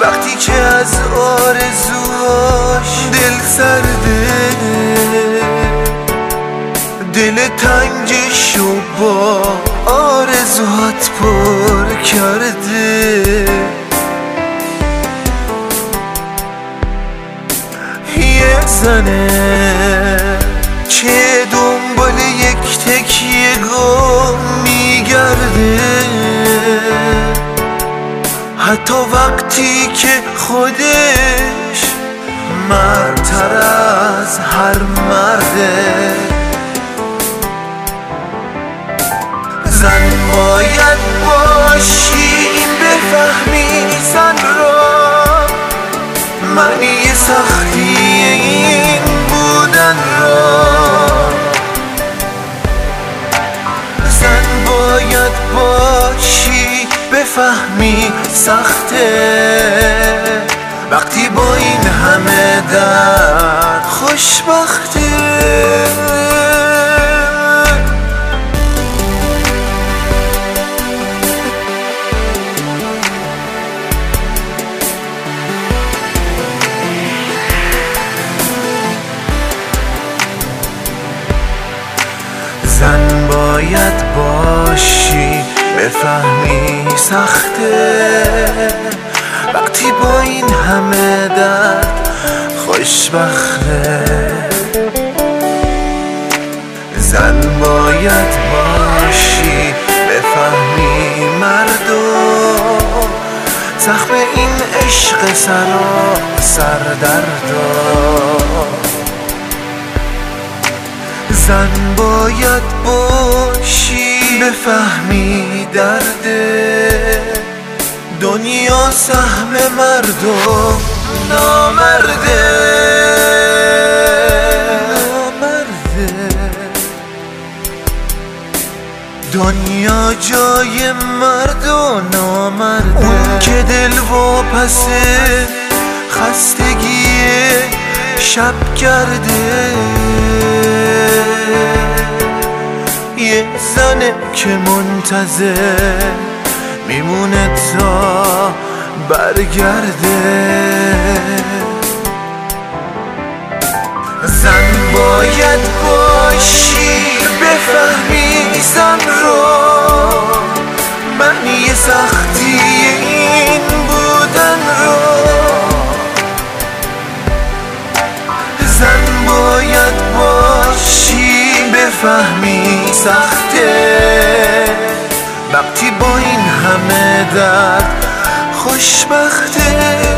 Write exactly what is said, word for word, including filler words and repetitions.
وقتی که از آرزوهاش دل سرده، دل تنگشو با آرزوهات پر کرده. یه زنه که دنبال یک تکیه گم میگرده، حتی وقتی که خودش مردتر از هر مرده. زن باید باشی بفهمی زن را، معنی سختی این بودن را. زن باید باشی بفهمی سخته، وقتی با این همه درد خوشبخته. زن باید باشی بفهمی سخته، وقتی با این همه درد خوشبخته. زن باید باشی بفهمی مردو، زخم این عشق سرا سردردا. زن باید باشی بفهمی درده، دنیا سهم مرد و نامرده. دنیا جای مرد و نامرده. اون که دل واپسه خستگی شب کرده، یه زنه که منتظر میمونه تا برگرده. زن باید باشی بفهمی زن رو، معنی سختی این بودن رو. زن باید باشی بفهمی سخته، وقتی با این همه درد خوشبخته.